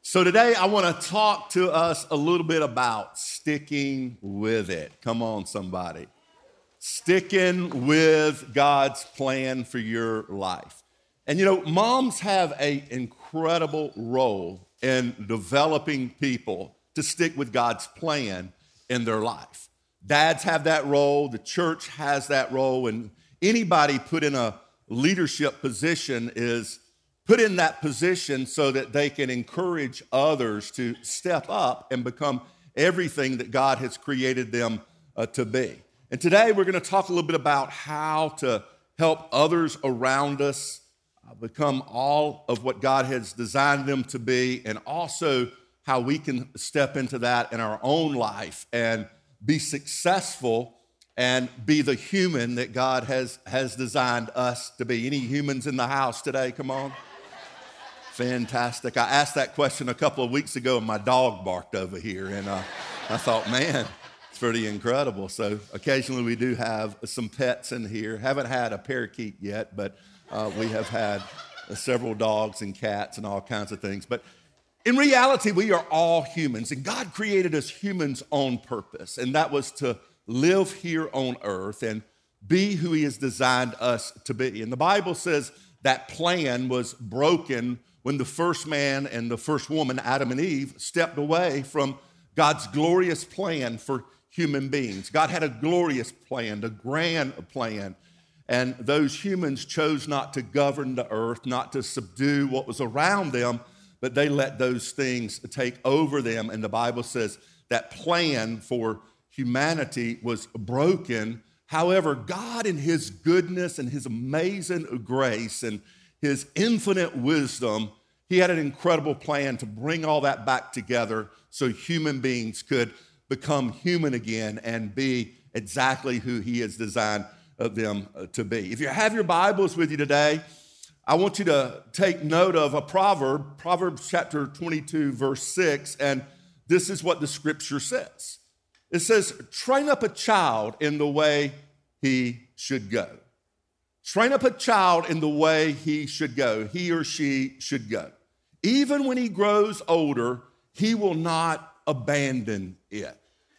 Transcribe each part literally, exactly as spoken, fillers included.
So today I want to talk to us a little bit about sticking with it. Come on, somebody. Sticking with God's plan for your life. And you know, moms have an incredible role in developing people to stick with God's plan in their life. Dads have that role, the church has that role, and anybody put in a leadership position is put in that position so that they can encourage others to step up and become everything that God has created them uh, to be. And today we're going to talk a little bit about how to help others around us uh, become all of what God has designed them to be, and also how we can step into that in our own life and be successful and be the human that God has, has designed us to be. Any humans in the house today? Come on. Fantastic. I asked that question a couple of weeks ago and my dog barked over here, and uh, I thought, man, it's pretty incredible. So occasionally we do have some pets in here. Haven't had a parakeet yet, but uh, we have had uh, several dogs and cats and all kinds of things. But in reality, we are all humans, and God created us humans on purpose, and that was to live here on earth and be who he has designed us to be. And the Bible says that plan was broken when the first man and the first woman, Adam and Eve, stepped away from God's glorious plan for human beings. God had a glorious plan, a grand plan, and those humans chose not to govern the earth, not to subdue what was around them, but they let those things take over them. And the Bible says that plan for humanity was broken. However, God in his goodness and his amazing grace and his infinite wisdom, he had an incredible plan to bring all that back together so human beings could become human again and be exactly who he has designed them to be. If you have your Bibles with you today, I want you to take note of a proverb, Proverbs chapter twenty-two, verse six, and this is what the scripture says. It says, train up a child in the way he should go. Train up a child in the way he should go, he or she should go. Even when he grows older, he will not abandon it.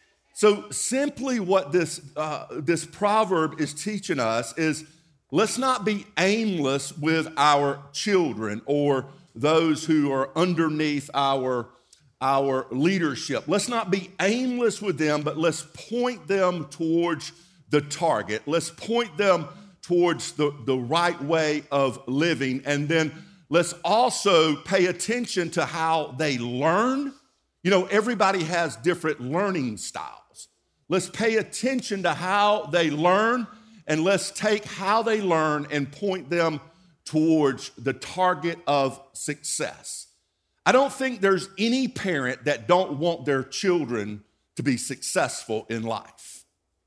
So simply what this, uh, this proverb is teaching us is, let's not be aimless with our children or those who are underneath our, our leadership. Let's not be aimless with them, but let's point them towards the target. Let's point them towards the, the right way of living. And then let's also pay attention to how they learn. You know, everybody has different learning styles. Let's pay attention to how they learn, and let's take how they learn and point them towards the target of success. I don't think there's any parent that don't want their children to be successful in life.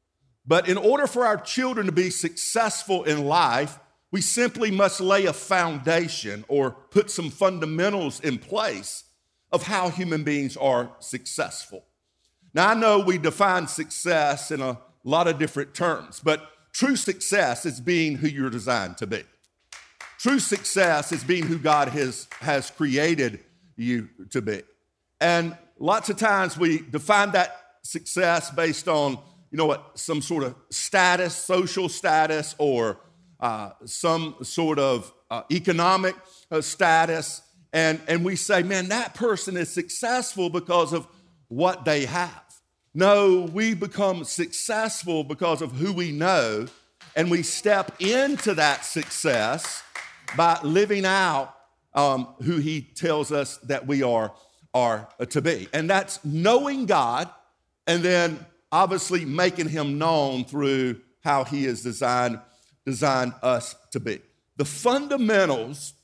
But in order for our children to be successful in life, we simply must lay a foundation or put some fundamentals in place of how human beings are successful. Now, I know we define success in a lot of different terms, but true success is being who you're designed to be. True success is being who God has, has created you to be. And lots of times we define that success based on, you know what, some sort of status, social status, or uh, some sort of uh, economic uh, status. And, and we say, man, that person is successful because of what they have. No, we become successful because of who we know, and we step into that success by living out um, who he tells us that we are, are to be. And that's knowing God, and then obviously making him known through how he has designed, designed us to be. The fundamentals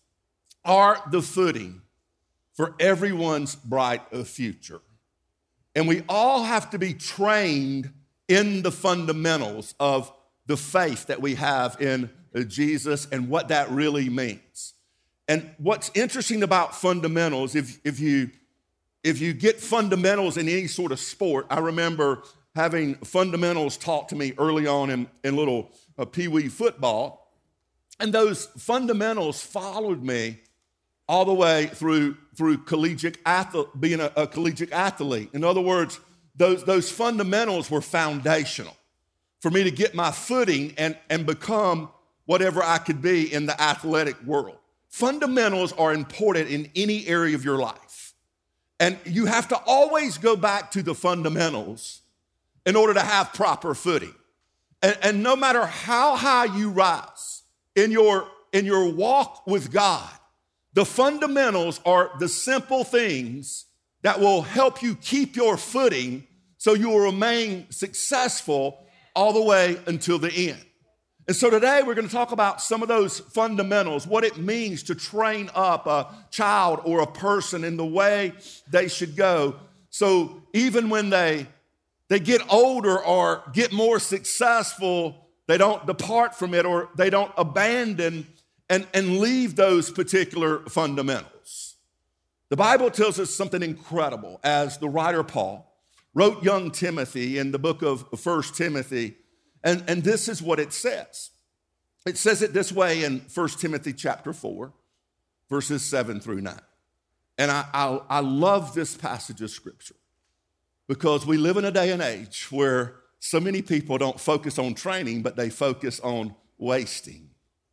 are the footing for everyone's bright future. And we all have to be trained in the fundamentals of the faith that we have in Jesus and what that really means. And what's interesting about fundamentals, if, if, you, if you get fundamentals in any sort of sport, I remember having fundamentals taught to me early on in, in little uh, peewee football, and those fundamentals followed me all the way through, through collegiate athlete, being a, a collegiate athlete. In other words, those, those fundamentals were foundational for me to get my footing and, and become whatever I could be in the athletic world. Fundamentals are important in any area of your life. And you have to always go back to the fundamentals in order to have proper footing. And, and no matter how high you rise in your, in your walk with God, the fundamentals are the simple things that will help you keep your footing so you will remain successful all the way until the end. And so today we're going to talk about some of those fundamentals, what it means to train up a child or a person in the way they should go. So even when they, they get older or get more successful, they don't depart from it or they don't abandon and, and leave those particular fundamentals. The Bible tells us something incredible as the writer Paul wrote young Timothy in the book of First Timothy. And, and this is what it says. It says it this way in First Timothy chapter four, verses seven through nine. And I, I, I love this passage of scripture because we live in a day and age where so many people don't focus on training, but they focus on wasting.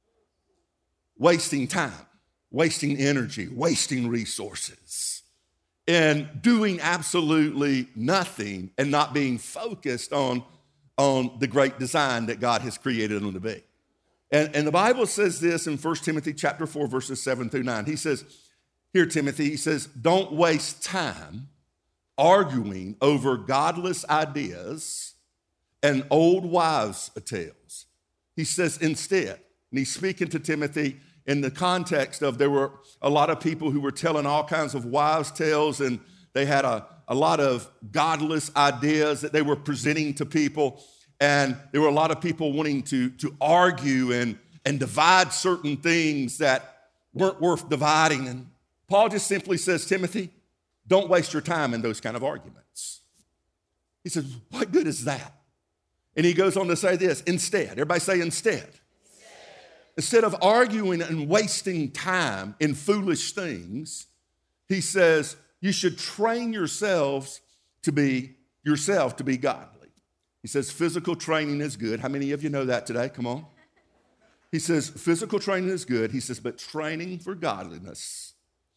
Wasting time, wasting energy, wasting resources, and doing absolutely nothing and not being focused on on the great design that God has created them to be. And, and the Bible says this in First Timothy chapter four, verses seven through nine. He says, here, Timothy, he says, don't waste time arguing over godless ideas and old wives' tales. He says instead, and he's speaking to Timothy in the context of there were a lot of people who were telling all kinds of wives' tales, and they had a a lot of godless ideas that they were presenting to people. And there were a lot of people wanting to, to argue and, and divide certain things that weren't worth dividing. And Paul just simply says, Timothy, don't waste your time in those kind of arguments. He says, what good is that? And he goes on to say this, instead. Everybody say instead. Instead, instead of arguing and wasting time in foolish things, he says, you should train yourselves to be yourself to be godly. He says physical training is good. How many of you know that today? Come on. He says physical training is good. He says, but training for godliness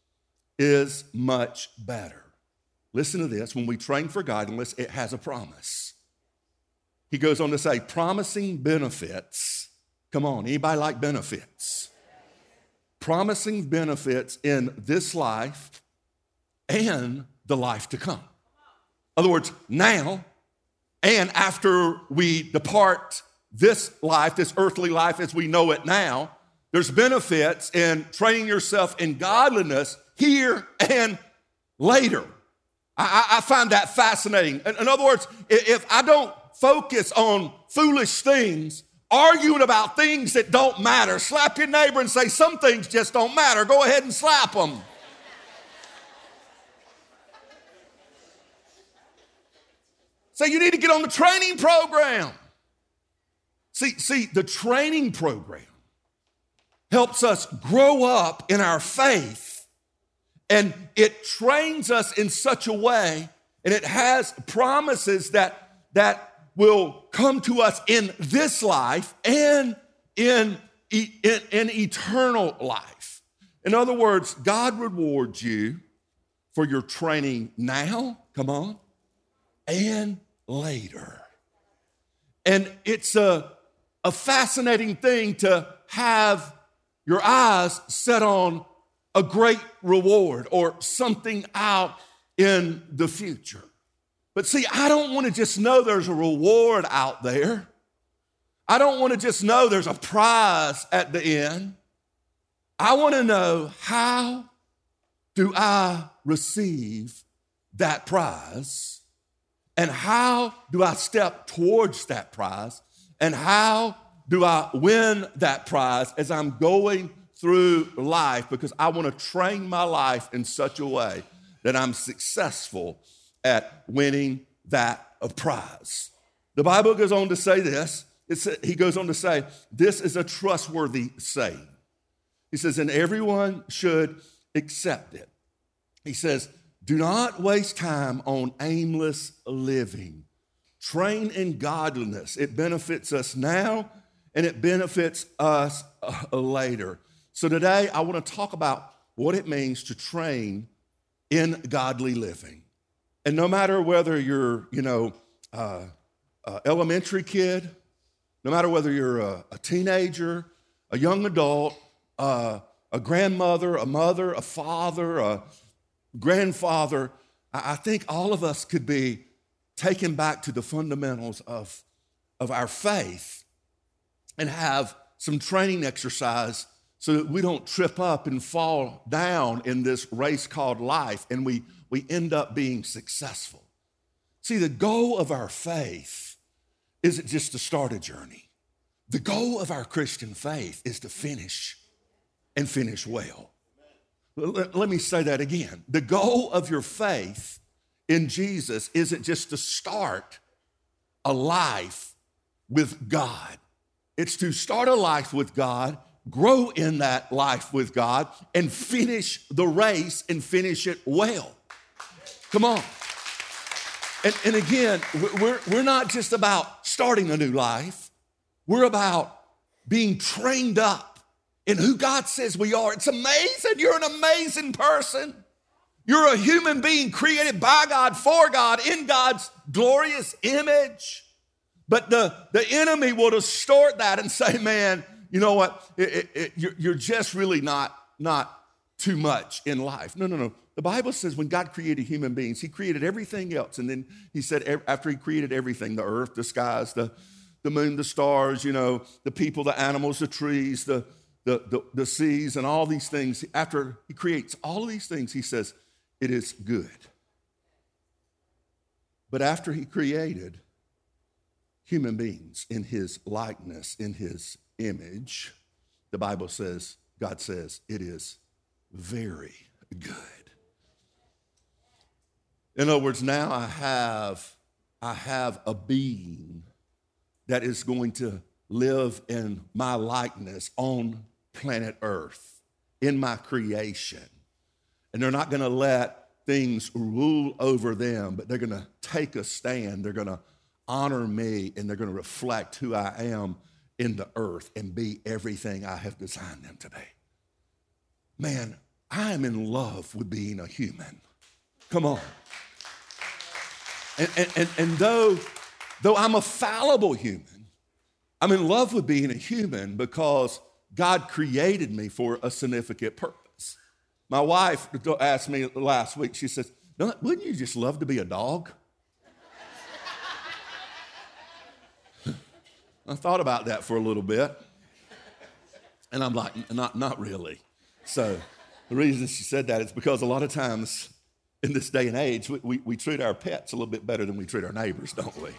is much better. Listen to this. When we train for godliness, it has a promise. He goes on to say, promising benefits. Come on, anybody like benefits? Promising benefits in this life and the life to come. In other words, now and after we depart this life, this earthly life as we know it now, there's benefits in training yourself in godliness here and later. I, I find that fascinating. In, in other words, if I don't focus on foolish things, arguing about things that don't matter, slap your neighbor and say, some things just don't matter. Go ahead and slap them. So you need to get on the training program. See, see, the training program helps us grow up in our faith, and it trains us in such a way, and it has promises that, that will come to us in this life and in, in, in eternal life. In other words, God rewards you for your training now, come on, and later. And it's a, a fascinating thing to have your eyes set on a great reward or something out in the future. But see, I don't want to just know there's a reward out there. I don't want to just know there's a prize at the end. I want to know, how do I receive that prize? And how do I step towards that prize? And how do I win that prize as I'm going through life? Because I want to train my life in such a way that I'm successful at winning that prize. The Bible goes on to say this. It's, he goes on to say, this is a trustworthy saying. He says, and everyone should accept it. He says, do not waste time on aimless living. Train in godliness. It benefits us now and it benefits us uh, later. So today I want to talk about what it means to train in godly living. And no matter whether you're, you know, uh, uh, elementary kid, no matter whether you're a, a teenager, a young adult, uh, a grandmother, a mother, a father, a grandfather, I, I think all of us could be taken back to the fundamentals of, of our faith and have some training exercise so that we don't trip up and fall down in this race called life and we, we end up being successful. See, the goal of our faith isn't just to start a journey. The goal of our Christian faith is to finish and finish well. Let, let me say that again. The goal of your faith in Jesus isn't just to start a life with God. It's to start a life with God, grow in that life with God, and finish the race and finish it well. Come on. And, and again, we're, we're not just about starting a new life. We're about being trained up in who God says we are. It's amazing. You're an amazing person. You're a human being created by God, for God, in God's glorious image. But the, the enemy will distort that and say, man, you know what? It, it, it, you're, you're just really not, not too much in life. No, no, no. The Bible says when God created human beings, he created everything else. And then he said after he created everything, the earth, the skies, the, the moon, the stars, you know, the people, the animals, the trees, the, the, the, the seas, and all these things. After he creates all of these things, he says, it is good. But after he created human beings in his likeness, in his image, the Bible says, God says, it is very good. In other words, now I have, I have a being that is going to live in my likeness on planet Earth, in my creation. And they're not going to let things rule over them, but they're going to take a stand. They're going to honor me, and they're going to reflect who I am in the earth and be everything I have designed them to be. Man, I am in love with being a human. Come on. And, and, and, and though, though I'm a fallible human, I'm in love with being a human because God created me for a significant purpose. My wife asked me last week, she says, wouldn't you just love to be a dog? I thought about that for a little bit, and I'm like, not, not really. So the reason she said that is because a lot of times in this day and age, we, we, we treat our pets a little bit better than we treat our neighbors, don't we?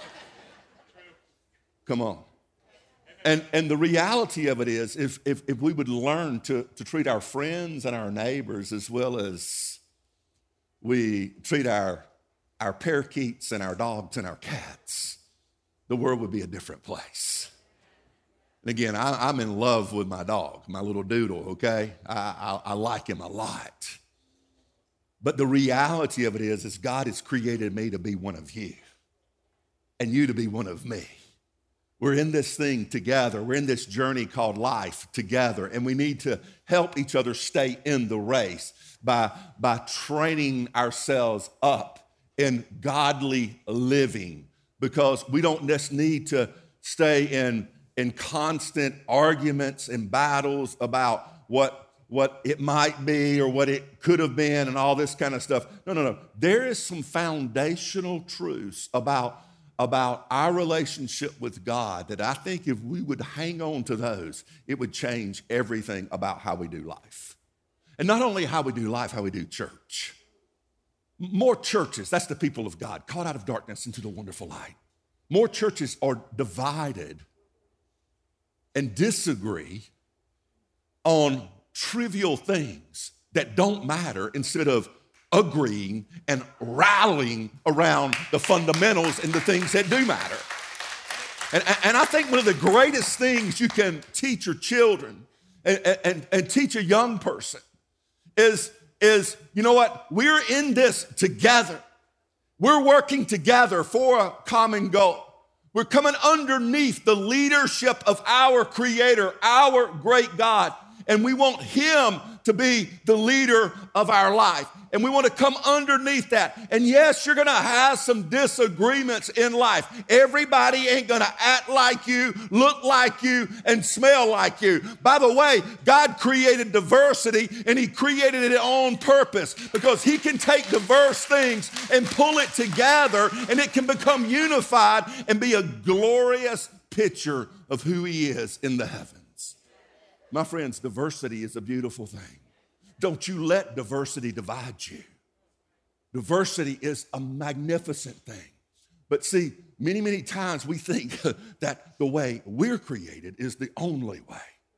Come on. And, and the reality of it is, if, if, if we would learn to, to treat our friends and our neighbors as well as we treat our, our parakeets and our dogs and our cats, the world would be a different place. And again, I, I'm in love with my dog, my little doodle, okay? I, I, I like him a lot. But the reality of it is, is God has created me to be one of you and you to be one of me. We're in this thing together. We're in this journey called life together, and we need to help each other stay in the race by, by training ourselves up in godly living, because we don't just need to stay in, in constant arguments and battles about what, what it might be or what it could have been and all this kind of stuff. No, no, no. There is some foundational truths about about our relationship with God that I think if we would hang on to those, it would change everything about how we do life. And not only how we do life, how we do church. More churches, that's the people of God, called out of darkness into the wonderful light. More churches are divided and disagree on trivial things that don't matter instead of agreeing and rallying around the fundamentals and the things that do matter. And, and I think one of the greatest things you can teach your children and, and, and teach a young person is, is, you know what? We're in this together. We're working together for a common goal. We're coming underneath the leadership of our Creator, our great God. And we want Him to be the leader of our life. And we want to come underneath that. And yes, you're going to have some disagreements in life. Everybody ain't going to act like you, look like you, and smell like you. By the way, God created diversity, and He created it on purpose because He can take diverse things and pull it together, and it can become unified and be a glorious picture of who He is in the heavens. My friends, diversity is a beautiful thing. Don't you let diversity divide you. Diversity is a magnificent thing. But see, many, many times we think that the way we're created is the only way.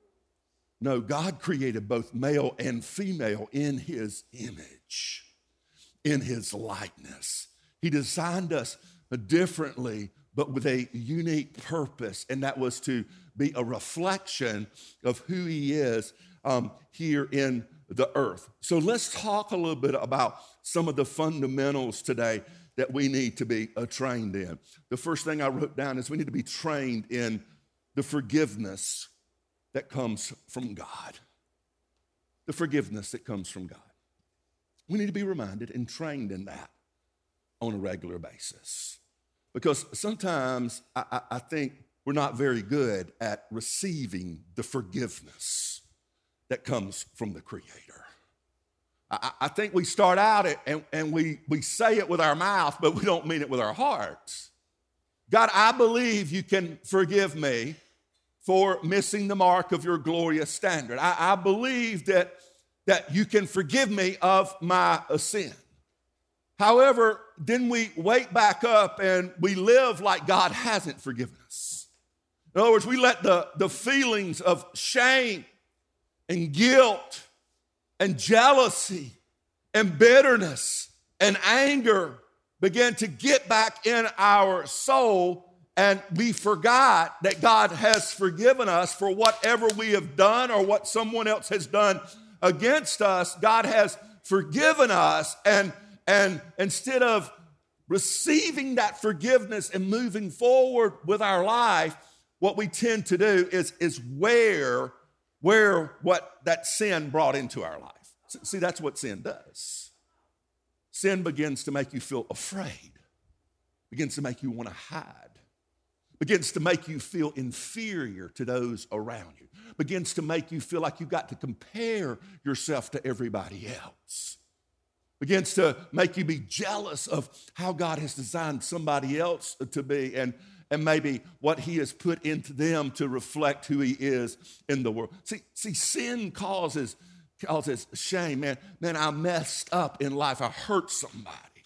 No, God created both male and female in His image, in His likeness. He designed us differently, but with a unique purpose, and that was to be a reflection of who He is um, here in the earth. So let's talk a little bit about some of the fundamentals today that we need to be uh, trained in. The first thing I wrote down is we need to be trained in the forgiveness that comes from God. The forgiveness that comes from God. We need to be reminded and trained in that on a regular basis. Because sometimes I, I, I think we're not very good at receiving the forgiveness that comes from the Creator. I, I think we start out it and, and we, we say it with our mouth, but we don't mean it with our hearts. God, I believe you can forgive me for missing the mark of your glorious standard. I, I believe that, that you can forgive me of my sin. However, then we wake back up and we live like God hasn't forgiven us. In other words, we let the, the feelings of shame and guilt and jealousy and bitterness and anger begin to get back in our soul, and we forgot that God has forgiven us for whatever we have done or what someone else has done against us. God has forgiven us, and And instead of receiving that forgiveness and moving forward with our life, what we tend to do is, is wear, wear what that sin brought into our life. See, that's what sin does. Sin begins to make you feel afraid, begins to make you want to hide, begins to make you feel inferior to those around you, begins to make you feel like you've got to compare yourself to everybody else. Begins to make you be jealous of how God has designed somebody else to be and, and maybe what He has put into them to reflect who He is in the world. See, see, sin causes, causes shame. Man, man, I messed up in life. I hurt somebody.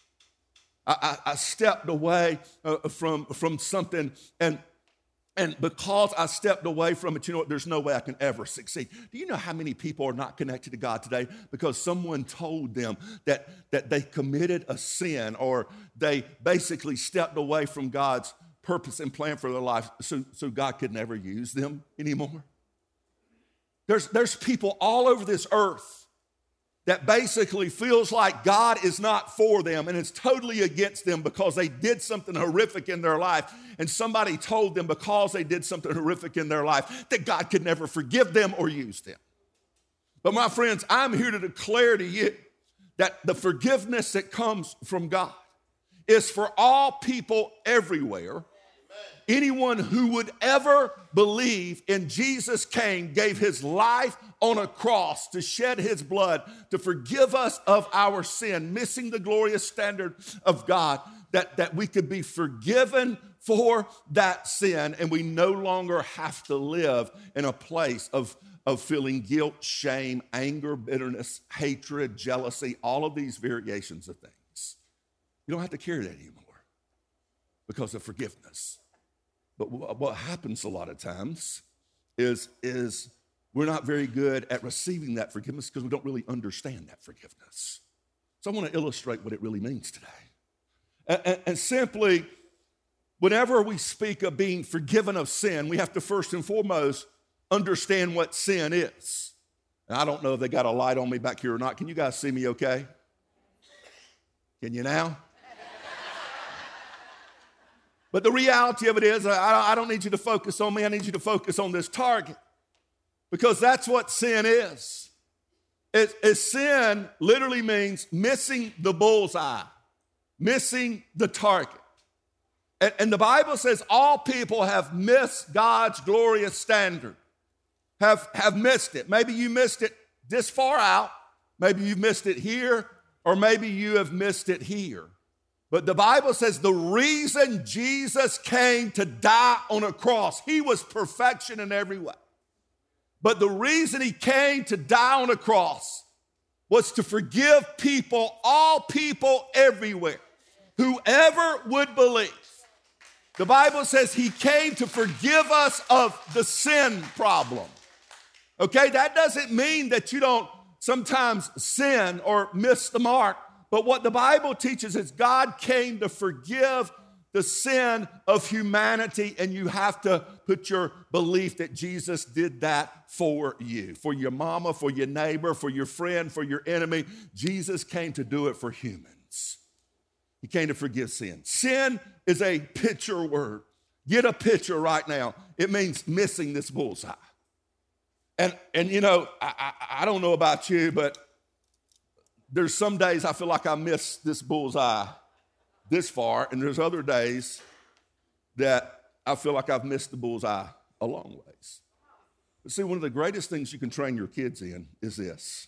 I, I, I stepped away uh, from, from something, and And because I stepped away from it, you know what, there's no way I can ever succeed. Do you know how many people are not connected to God today because someone told them that, that they committed a sin, or they basically stepped away from God's purpose and plan for their life, so, so God could never use them anymore? There's, there's people all over this earth that basically feels like God is not for them and it's totally against them because they did something horrific in their life, and somebody told them because they did something horrific in their life that God could never forgive them or use them. But my friends, I'm here to declare to you that the forgiveness that comes from God is for all people everywhere. Anyone who would ever believe in Jesus came, gave His life on a cross to shed His blood to forgive us of our sin, missing the glorious standard of God, that, that we could be forgiven for that sin, and we no longer have to live in a place of, of feeling guilt, shame, anger, bitterness, hatred, jealousy, all of these variations of things. You don't have to carry that anymore because of forgiveness. But what happens a lot of times is, is we're not very good at receiving that forgiveness because we don't really understand that forgiveness. So I want to illustrate what it really means today. And, and, and simply, whenever we speak of being forgiven of sin, we have to first and foremost understand what sin is. And I don't know if they got a light on me back here or not. Can you guys see me okay? Can you now? But the reality of it is, I don't need you to focus on me. I need you to focus on this target, because that's what sin is. It, it, sin literally means missing the bullseye, missing the target. And, and the Bible says all people have missed God's glorious standard, have, have missed it. Maybe you missed it this far out. Maybe you've missed it here, or maybe you have missed it here. But the Bible says the reason Jesus came to die on a cross, he was perfection in every way. But the reason he came to die on a cross was to forgive people, all people everywhere, whoever would believe. The Bible says he came to forgive us of the sin problem. Okay, that doesn't mean that you don't sometimes sin or miss the mark. But what the Bible teaches is God came to forgive the sin of humanity, and you have to put your belief that Jesus did that for you, for your mama, for your neighbor, for your friend, for your enemy. Jesus came to do it for humans. He came to forgive sin. Sin is a picture word. Get a picture right now. It means missing this bullseye. And, and you know, I, I, I don't know about you, but there's some days I feel like I missed this bullseye this far, and there's other days that I feel like I've missed the bullseye a long ways. But see, one of the greatest things you can train your kids in is this.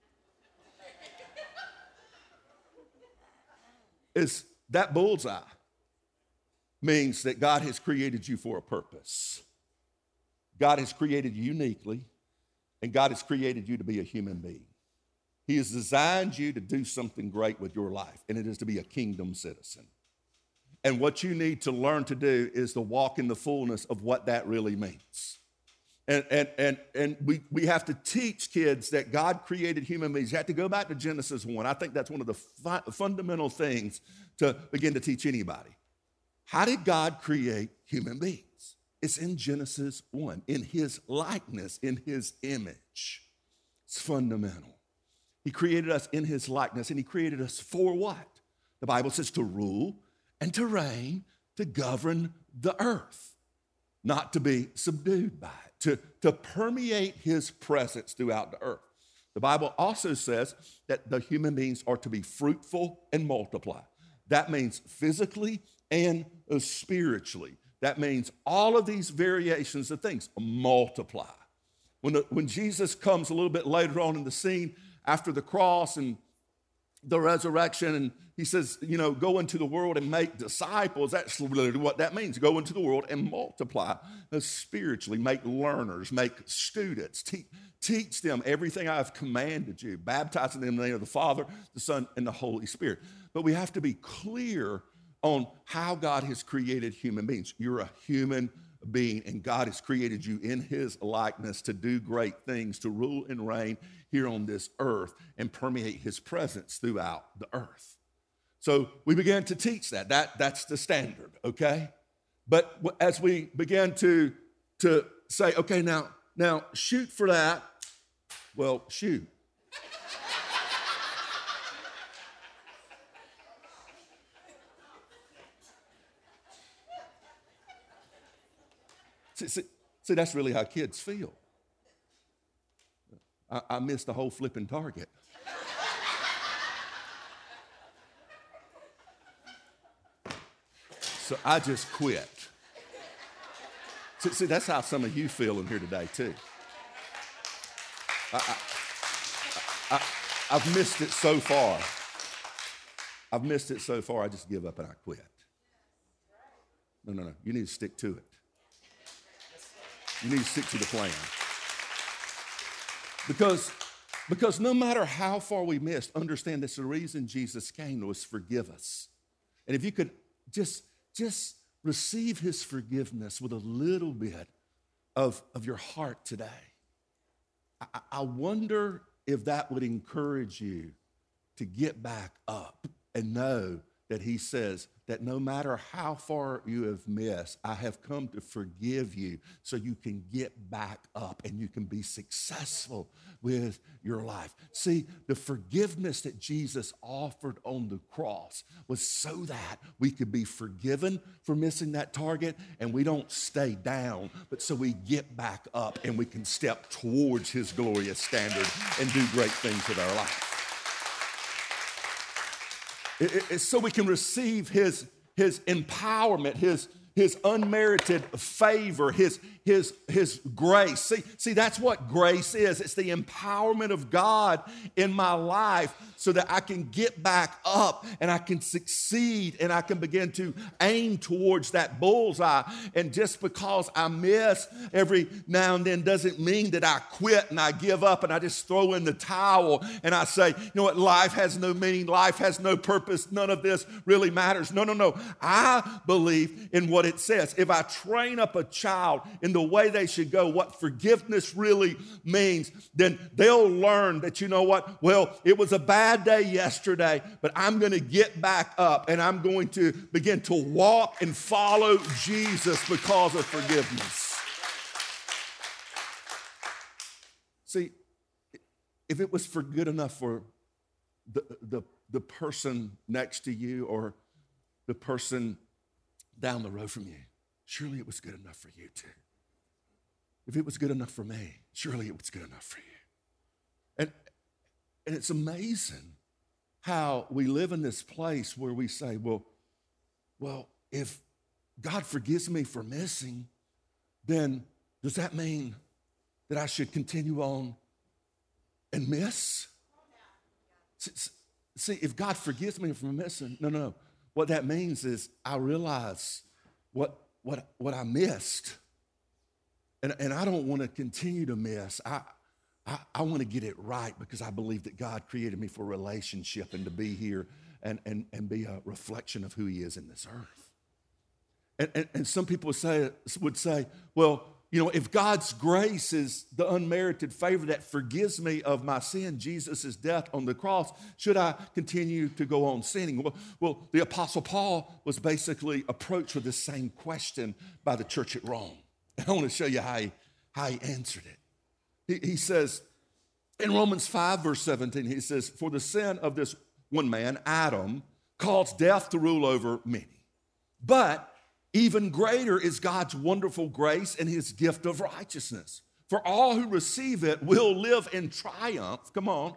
Is that bullseye means that God has created you for a purpose. God has created you uniquely, and God has created you to be a human being. He has designed you to do something great with your life, and it is to be a kingdom citizen. And what you need to learn to do is to walk in the fullness of what that really means. And, and, and, and we, we have to teach kids that God created human beings. You have to go back to Genesis one. I think that's one of the fu- fundamental things to begin to teach anybody. How did God create human beings? It's in Genesis one, in his likeness, in his image. It's fundamental. He created us in his likeness, and he created us for what? The Bible says to rule and to reign, to govern the earth, not to be subdued by it, to, to permeate his presence throughout the earth. The Bible also says that the human beings are to be fruitful and multiply. That means physically and spiritually. That means all of these variations of things multiply. When, the, when Jesus comes a little bit later on in the scene, after the cross and the resurrection, and he says, you know, go into the world and make disciples. That's literally what that means. Go into the world and multiply uh, spiritually, make learners, make students, te- teach them everything I've commanded you, baptizing them in the name of the Father, the Son, and the Holy Spirit. But we have to be clear on how God has created human beings. You're a human being, and God has created you in his likeness to do great things, to rule and reign here on this earth and permeate his presence throughout the earth. So we began to teach that. That that's the standard, okay? But as we began to, to say, okay, now, now shoot for that, well, shoot. See, see, see, that's really how kids feel. I, I missed the whole flipping target. So I just quit. See, see, that's how some of you feel in here today, too. I, I, I, I've missed it so far. I've missed it so far, I just give up and I quit. No, no, no. You need to stick to it. You need to stick to the plan. Because, because no matter how far we missed, understand that's the reason Jesus came was forgive us. And if you could just, just receive his forgiveness with a little bit of, of your heart today, I, I wonder if that would encourage you to get back up and know that he says that no matter how far you have missed, I have come to forgive you so you can get back up and you can be successful with your life. See, the forgiveness that Jesus offered on the cross was so that we could be forgiven for missing that target and we don't stay down, but so we get back up and we can step towards his glorious standard and do great things with our life. It's so we can receive his, his empowerment, his, his unmerited favor, his, his, his grace. See, see, that's what grace is. It's the empowerment of God in my life so that I can get back up and I can succeed and I can begin to aim towards that bullseye. And just because I miss every now and then doesn't mean that I quit and I give up and I just throw in the towel and I say, you know what, life has no meaning, life has no purpose, none of this really matters. No, no, no. I believe in what it says. If I train up a child in the way they should go, what forgiveness really means, then they'll learn that, you know what, well, it was a bad day yesterday, but I'm going to get back up and I'm going to begin to walk and follow Jesus because of forgiveness. See, if it was for good enough for the, the, the person next to you or the person down the road from you, surely it was good enough for you too. If it was good enough for me, surely it was good enough for you. And, and it's amazing how we live in this place where we say, well, well, if God forgives me for missing, then does that mean that I should continue on and miss? See, if God forgives me for missing, no, no, no. What that means is I realize what, what, what I missed. And, and I don't want to continue to miss. I, I, I want to get it right because I believe that God created me for a relationship and to be here and, and, and be a reflection of who he is in this earth. And, and, and some people would say, would say, well, you know, if God's grace is the unmerited favor that forgives me of my sin, Jesus' death on the cross, should I continue to go on sinning? Well, well, the Apostle Paul was basically approached with the same question by the church at Rome. And I want to show you how he, how he answered it. He, he says, in Romans five, verse seventeen, he says, for the sin of this one man, Adam, caused death to rule over many. But even greater is God's wonderful grace and his gift of righteousness. For all who receive it will live in triumph, come on,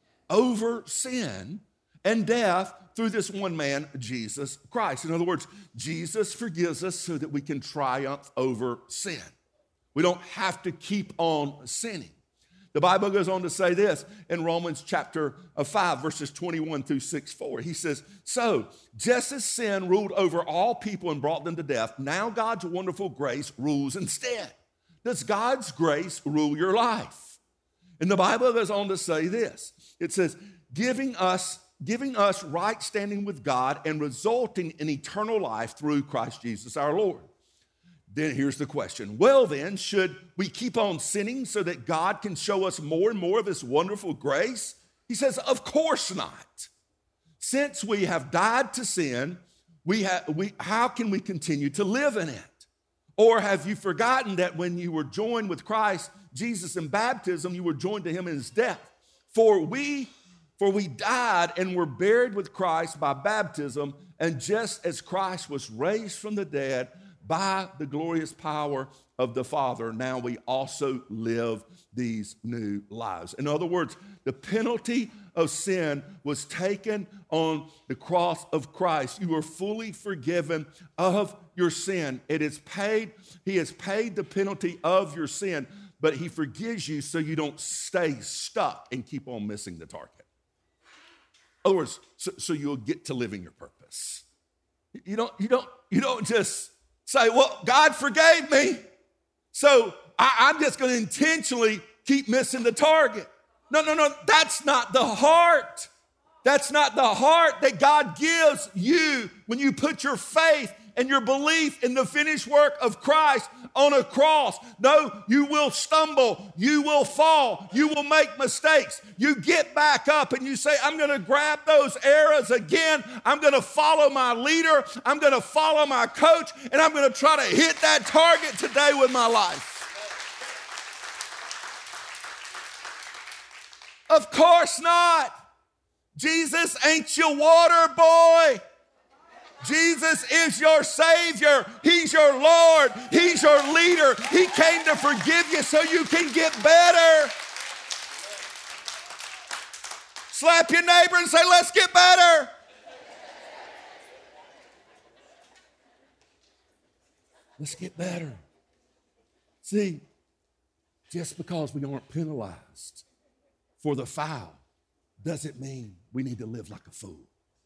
over sin and death through this one man, Jesus Christ. In other words, Jesus forgives us so that we can triumph over sin. We don't have to keep on sinning. The Bible goes on to say this in Romans chapter five, verses twenty-one through six four. He says, so just as sin ruled over all people and brought them to death, now God's wonderful grace rules instead. Does God's grace rule your life? And the Bible goes on to say this. It says, giving us, giving us right standing with God and resulting in eternal life through Christ Jesus our Lord. Then here's the question. Well, then, should we keep on sinning so that God can show us more and more of his wonderful grace? He says, of course not. Since we have died to sin, we have, we, how can we continue to live in it? Or have you forgotten that when you were joined with Christ Jesus in baptism, you were joined to him in his death? For we, for we died and were buried with Christ by baptism, and just as Christ was raised from the dead by the glorious power of the Father, now we also live these new lives. In other words, the penalty of sin was taken on the cross of Christ. You are fully forgiven of your sin. It is paid. He has paid the penalty of your sin, but he forgives you so you don't stay stuck and keep on missing the target. In other words, so, so you'll get to living your purpose. You don't, you don't, you don't just say, well, God forgave me, so I, I'm just going to intentionally keep missing the target. No, no, no, that's not the heart. That's not the heart that God gives you when you put your faith and your belief in the finished work of Christ on a cross. No, you will stumble, you will fall, you will make mistakes. You get back up and you say, I'm going to grab those arrows again. I'm going to follow my leader. I'm going to follow my coach, and I'm going to try to hit that target today with my life. Of course not. Jesus ain't your water boy. Jesus is your Savior. He's your Lord. He's your leader. He came to forgive you so you can get better. Slap your neighbor and say, let's get better. Let's get better. See, just because we aren't penalized for the foul doesn't mean we need to live like a fool.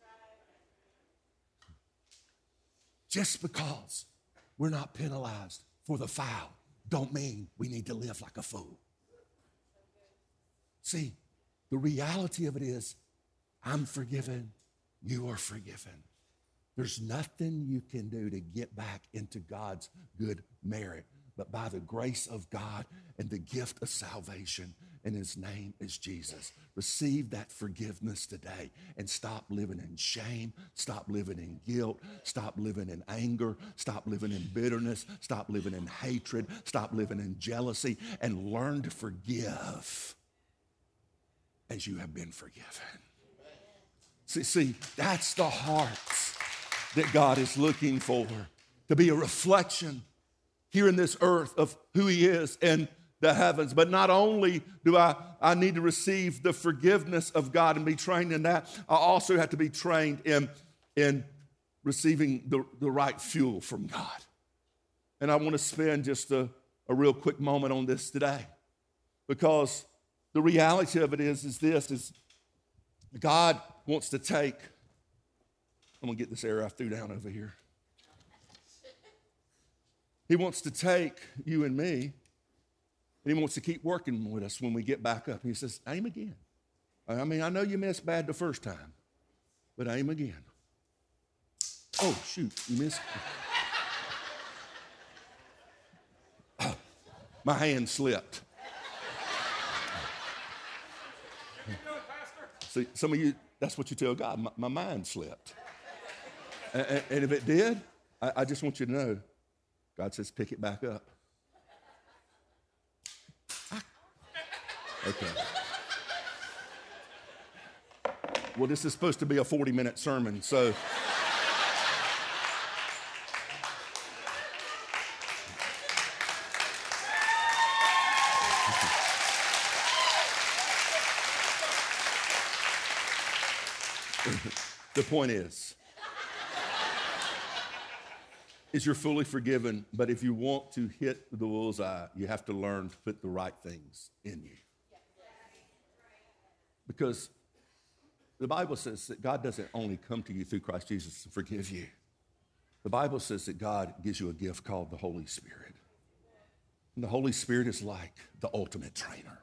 Just because we're not penalized for the foul don't mean we need to live like a fool. See, the reality of it is, I'm forgiven, you are forgiven. There's nothing you can do to get back into God's good merit, but by the grace of God and the gift of salvation, and his name is Jesus. Receive that forgiveness today and stop living in shame, stop living in guilt, stop living in anger, stop living in bitterness, stop living in hatred, stop living in jealousy, and learn to forgive as you have been forgiven. See, see, that's the heart that God is looking for, to be a reflection here in this earth of who he is and the heavens. But not only do I, I need to receive the forgiveness of God and be trained in that, I also have to be trained in, in receiving the, the right fuel from God. And I want to spend just a, a real quick moment on this today, because the reality of it is, is this, is God wants to take, I'm going to get this arrow I threw down over here. He wants to take you and me, and he wants to keep working with us when we get back up. He says, aim again. I mean, I know you missed bad the first time, but aim again. Oh, shoot, you missed. Oh, my hand slipped. See, some of you, that's what you tell God, my, my mind slipped. And, and if it did, I, I just want you to know, God says, pick it back up. Okay. Well, this is supposed to be a forty-minute sermon, so. The point is, is you're fully forgiven, but if you want to hit the bullseye, you have to learn to put the right things in you. Because the Bible says that God doesn't only come to you through Christ Jesus to forgive you. The Bible says that God gives you a gift called the Holy Spirit. And the Holy Spirit is like the ultimate trainer.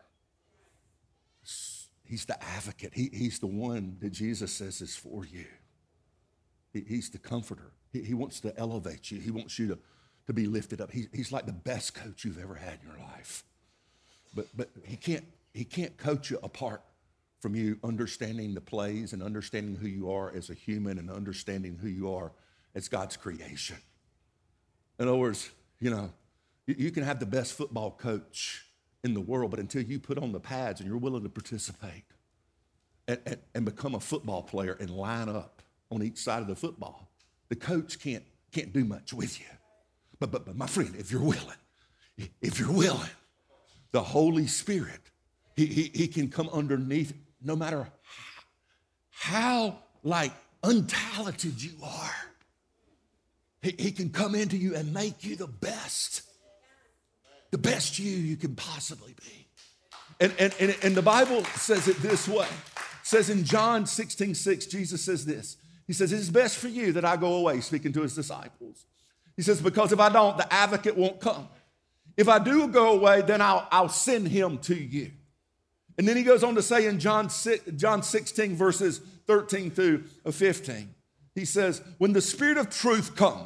He's the advocate. He, he's the one that Jesus says is for you. He, he's the comforter. He, he wants to elevate you. He wants you to, to be lifted up. He, he's like the best coach you've ever had in your life. But, but he can't, he can't coach you apart from you understanding the plays and understanding who you are as a human and understanding who you are as God's creation. In other words, you know, you, you can have the best football coach in the world, but until you put on the pads and you're willing to participate and, and, and become a football player and line up on each side of the football, the coach can't, can't do much with you. But, but, but my friend, if you're willing, if you're willing, the Holy Spirit, he, he, he can come underneath no matter how, how like untalented you are. He, he can come into you and make you the best, the best you you can possibly be. And, and, and, and the Bible says it this way. It says in John sixteen six, Jesus says this. He says, it is best for you that I go away, speaking to his disciples. He says, because if I don't, the advocate won't come. If I do go away, then I'll, I'll send him to you. And then he goes on to say in John, John sixteen, verses thirteen through fifteen, he says, when the Spirit of truth comes,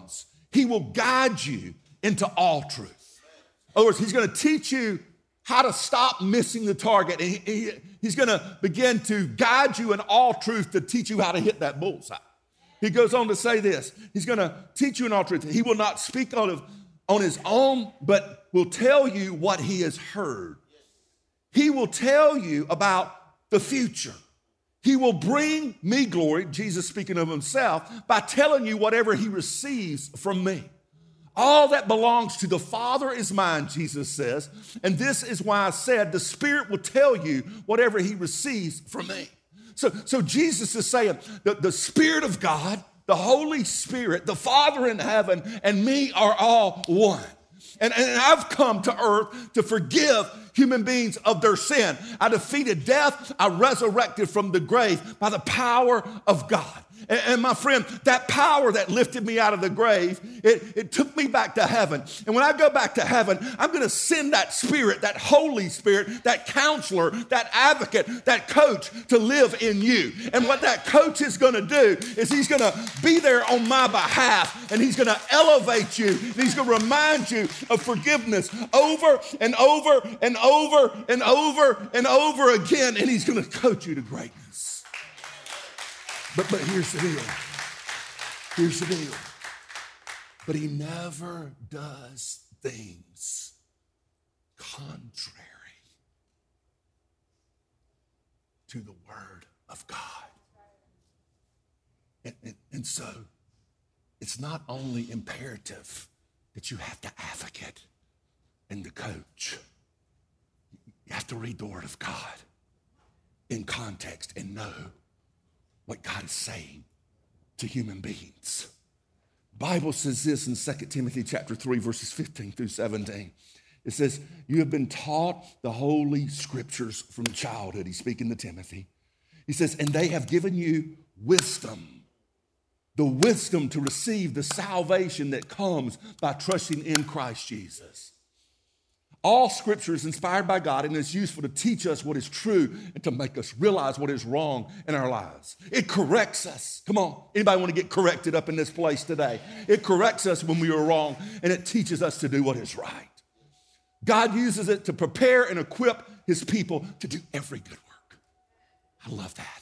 He will guide you into all truth. In other words, he's going to teach you how to stop missing the target. And he, he, he's going to begin to guide you in all truth to teach you how to hit that bullseye. He goes on to say this. He's going to teach you in all truth. He will not speak out of, on his own, but will tell you what he has heard. He will tell you about the future. He will bring me glory, Jesus speaking of himself, by telling you whatever he receives from me. All that belongs to the Father is mine, Jesus says. And this is why I said the Spirit will tell you whatever he receives from me. So, so Jesus is saying that the Spirit of God, the Holy Spirit, the Father in heaven, and me are all one. And, and I've come to earth to forgive human beings of their sin. I defeated death. I resurrected from the grave by the power of God. And, and my friend, that power that lifted me out of the grave, it, it took me back to heaven. And when I go back to heaven, I'm going to send that Spirit, that Holy Spirit, that counselor, that advocate, that coach to live in you. And what that coach is going to do is he's going to be there on my behalf, and he's going to elevate you, and he's going to remind you of forgiveness over and over and over and over and over again, and he's going to coach you to greatness. But, but here's the deal. Here's the deal. But he never does things contrary to the word of God. And, and, and so it's not only imperative that you have to advocate and the coach. You have to read the word of God in context and know what God is saying to human beings. The Bible says this in Second Timothy chapter three, verses fifteen through seventeen. It says, you have been taught the holy scriptures from childhood. He's speaking to Timothy. He says, and they have given you wisdom, the wisdom to receive the salvation that comes by trusting in Christ Jesus. All scripture is inspired by God and is useful to teach us what is true and to make us realize what is wrong in our lives. It corrects us. Come on. Anybody want to get corrected up in this place today? It corrects us when we are wrong, and it teaches us to do what is right. God uses it to prepare and equip his people to do every good work. I love that.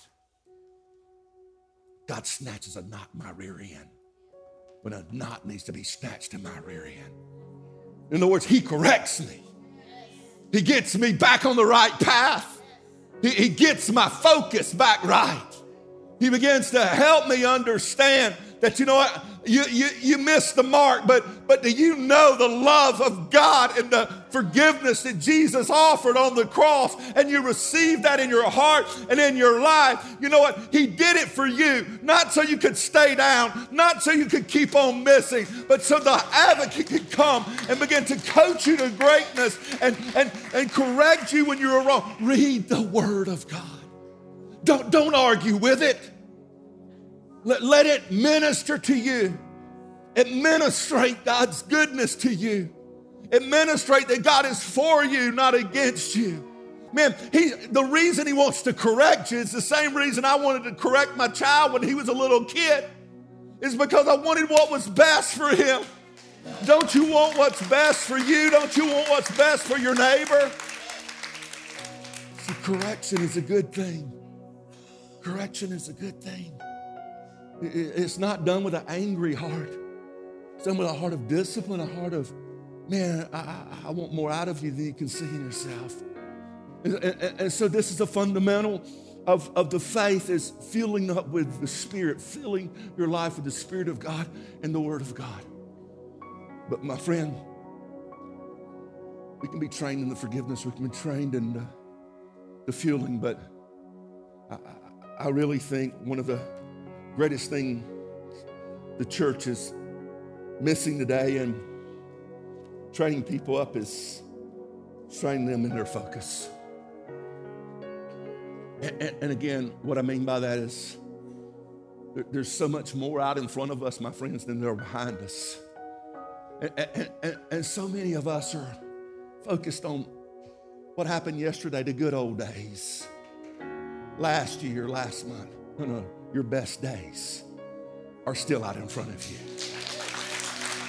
God snatches a knot in my rear end when a knot needs to be snatched in my rear end. In other words, he corrects me. He gets me back on the right path. He, he gets my focus back right. He begins to help me understand that, you know what, you, you, you missed the mark, but, but do you know the love of God and the forgiveness that Jesus offered on the cross, and you received that in your heart and in your life? You know what? He did it for you, not so you could stay down, not so you could keep on missing, but so the advocate could come and begin to coach you to greatness and, and, and correct you when you're wrong. Read the word of God. Don't, don't argue with it. Let, let it minister to you. Administrate God's goodness to you. Administrate that God is for you, not against you. Man, he, the reason he wants to correct you is the same reason I wanted to correct my child when he was a little kid. Is because I wanted what was best for him. Don't you want what's best for you? Don't you want what's best for your neighbor? See, correction is a good thing. Correction is a good thing. It's not done with an angry heart. It's done with a heart of discipline, a heart of, man, I, I want more out of you than you can see in yourself. And, and, and so this is a fundamental of, of the faith, is filling up with the Spirit, filling your life with the Spirit of God and the Word of God. But my friend, we can be trained in the forgiveness. We can be trained in the, the fueling, but I, I, I really think one of the greatest things the church is missing today and training people up is training them in their focus. And, and, and again, what I mean by that is there, there's so much more out in front of us, my friends, than there are behind us. And, and, and, and so many of us are focused on what happened yesterday, the good old days, last year, last month. No, no, your best days are still out in front of you.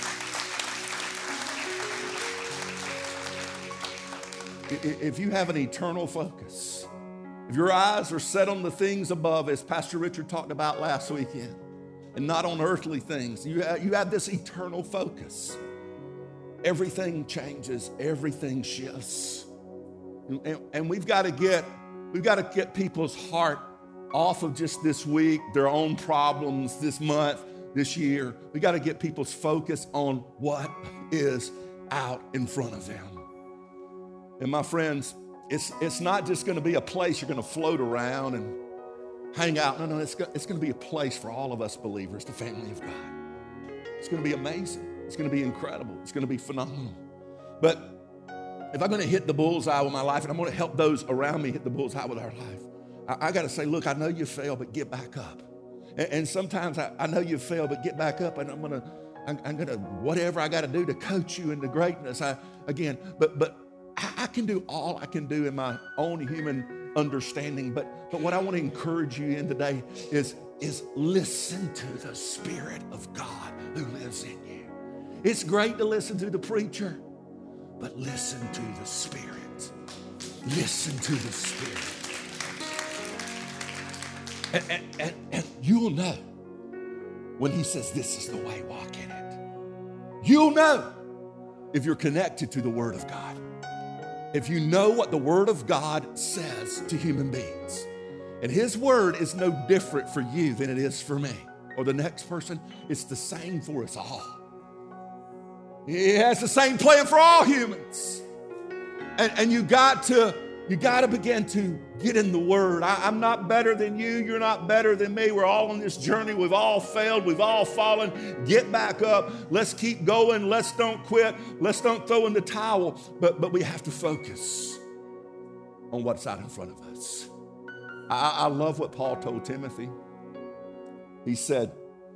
if you have an eternal focus, if your eyes are set on the things above, as Pastor Richard talked about last weekend, and not on earthly things, you have, you have this eternal focus, everything changes, everything shifts. And, and we've got to get, we've got to get people's heart off of just this week, their own problems this month, this year. We got to get people's focus on what is out in front of them. And my friends, it's, it's not just going to be a place you're going to float around and hang out. No, no, it's, it's going to be a place for all of us believers, the family of God. It's going to be amazing. It's going to be incredible. It's going to be phenomenal. But if I'm going to hit the bullseye with my life, and I'm going to help those around me hit the bullseye with our life, I, I got to say, look, I know you failed, but get back up. And, and sometimes I, I know you failed, but get back up, and I'm going to, I'm, I'm going to, whatever I got to do to coach you into greatness. I, again, but, but I, I can do all I can do in my own human understanding. But, but what I want to encourage you in today is, is listen to the Spirit of God who lives in you. It's great to listen to the preacher, but listen to the Spirit. Listen to the Spirit. And, and, and, and you'll know when he says, this is the way, walk in it. You'll know if you're connected to the Word of God. If you know what the Word of God says to human beings. And His Word is no different for you than it is for me or the next person. It's the same for us all. He has the same plan for all humans. And, and you got to, you got to begin to get in the Word. I, I'm not better than you. You're not better than me. We're all on this journey. We've all failed. We've all fallen. Get back up. Let's keep going. Let's don't quit. Let's don't throw in the towel. But, but we have to focus on what's out in front of us. I, I love what Paul told Timothy. He said,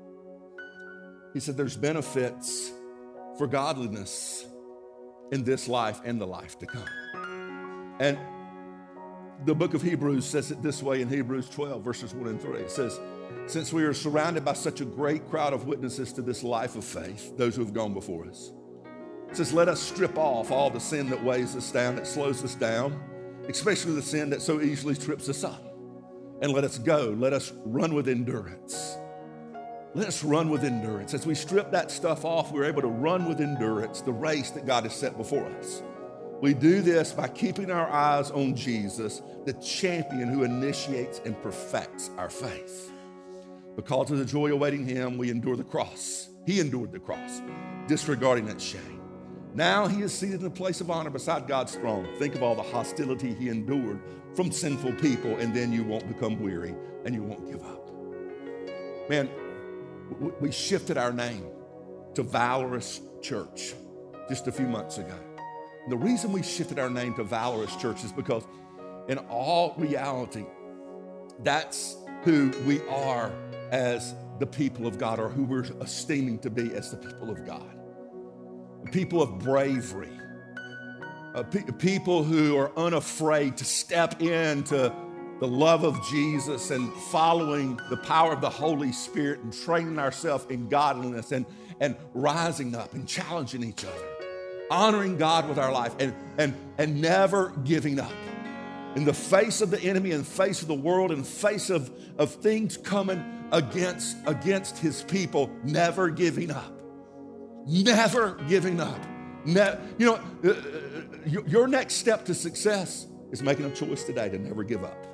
he said, there's benefits for godliness in this life and the life to come. And the book of Hebrews says it this way in Hebrews twelve, verses one and three. It says, since we are surrounded by such a great crowd of witnesses to this life of faith, those who have gone before us, it says, let us strip off all the sin that weighs us down, that slows us down, especially the sin that so easily trips us up. And let us go. Let us run with endurance. Let us run with endurance. As we strip that stuff off, we're able to run with endurance the race that God has set before us. We do this by keeping our eyes on Jesus, the champion who initiates and perfects our faith. Because of the joy awaiting him, we endure the cross. He endured the cross, disregarding its shame. Now he is seated in a place of honor beside God's throne. Think of all the hostility he endured from sinful people, and then you won't become weary and you won't give up. Man, we shifted our name to Valorous Church just a few months ago. And the reason we shifted our name to Valorous Church is because in all reality, that's who we are as the people of God, or who we're esteeming to be as the people of God. People of bravery, uh, pe- people who are unafraid to step into the love of Jesus and following the power of the Holy Spirit and training ourselves in godliness and, and rising up and challenging each other, honoring God with our life and, and, and never giving up. In the face of the enemy, in the face of the world, in the face of, of things coming against, against his people, never giving up. Never giving up. Ne- you know, uh, your, your next step to success is making a choice today to never give up.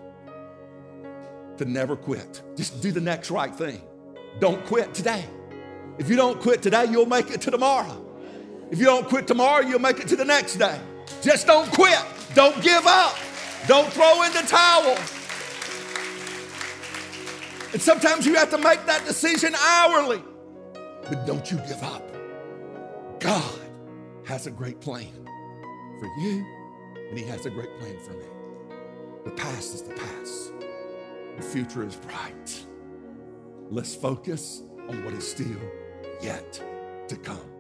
To never quit. Just do the next right thing. Don't quit today. If you don't quit today, you'll make it to tomorrow. If you don't quit tomorrow, you'll make it to the next day. Just don't quit. Don't give up. Don't throw in the towel. And sometimes you have to make that decision hourly. But don't you give up. God has a great plan for you, and he has a great plan for me. The past is the past. The future is bright. Let's focus on what is still yet to come.